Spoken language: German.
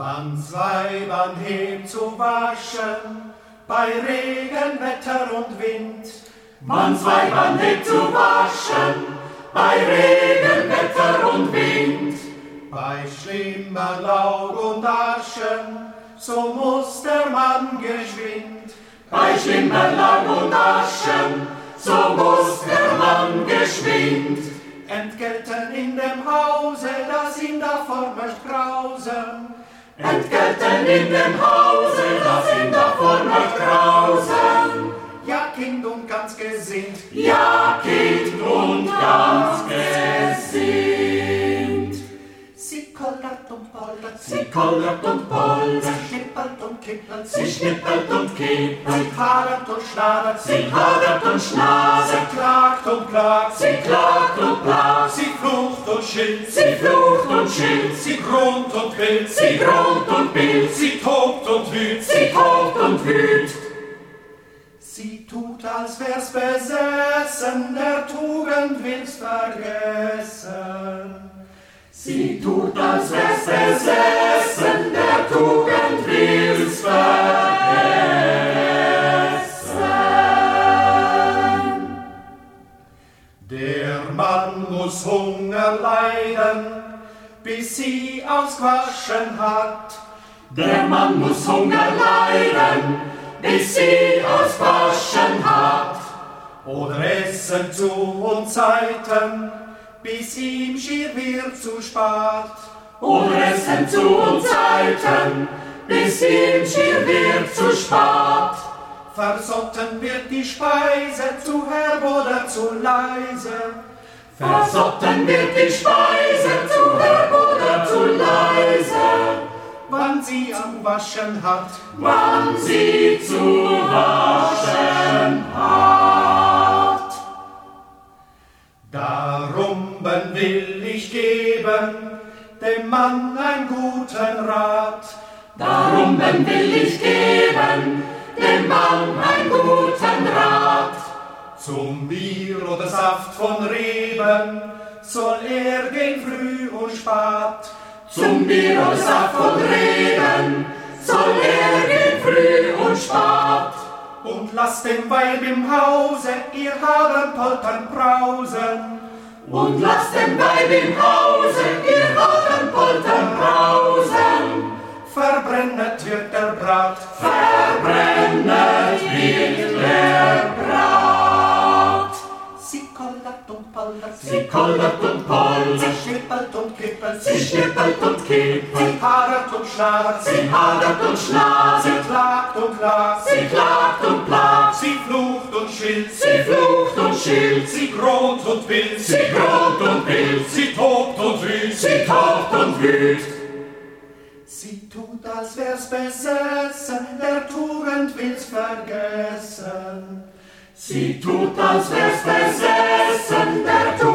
Wann's Weibern hebt zu waschen, bei Regen, Wetter und Wind. Wann's Weibern hebt zu waschen, bei Regen, Wetter und Wind. Bei schlimmer Laub und Aschen, so muss der Mann geschwind. Bei schlimmer Laub und Aschen, so muss der Mann geschwind. Entgelten in dem Hause, das ihn davor möcht grausen. Entgelten in dem Hause, das ihn davor möcht grausen. Ja, Kind und ganz gesinnt. Ja, Kind und ganz gesinnt. Sie kollert und poldert, Sie kollert und poldert, sie schnippelt und kippelt, sie schnippelt und kippelt, sie hadert und schnadert, sie hadert und schnadert, sie klagt und klagt, sie klagt und plagt, sie flucht und schilt, sie flucht und schilt, sie grunzt und wild, sie grunzt und bildet, sie tobt und wüt, sie tobt und wüt. Sie tut, als wär's besessen, der Tugend will's vergessen. Sie tut, als wär's besessen, der Tugend will's vergessen. Der Mann muss Hunger leiden, bis sie ausgewaschen hat. Der Mann muss Hunger leiden, bis sie auswaschen hat. Oder essen zu Unzeiten, bis ihm schier wird zu spät. Oder essen zu Unzeiten, bis ihm schier wird zu spät. Versotten wird die Speise, zu herb oder zu leise. Versotten wird die Speise, zu herb oder zu leise. Wann sie zu waschen hat, Wann sie zu waschen hat. darum will ich geben, dem Mann einen guten Rat. Darum will ich geben, dem Mann einen guten Rat. Zum Bier oder Saft von Reben soll er gehen früh und spät. Zum Bier oder Saft von Reben soll er gehen früh und spät. Und lasst dem Weib im Hause ihr Hadern, Poltern, Brausen. Und lasst dem Weib im Hause ihr Hadern, Poltern, Brausen. Verbrennet wird der Brat, Verbrennet wird der Brat. sie kollert und poldert, Sie kollert und poldert, sie schnippelt und kippelt, sie schnippelt und kippelt, sie hadert und schnadert, sie hadert und schnadert, sie klagt und klagt, sie klagt und plagt, sie flucht und schilt, sie flucht und schilt, sie gront und wild, sie gront und wild, sie tobt und wüt, sie tobt und wüt. sie tut, als wär's besessen, der Tugend will's vergessen. Sie tut, als wär's besessen, der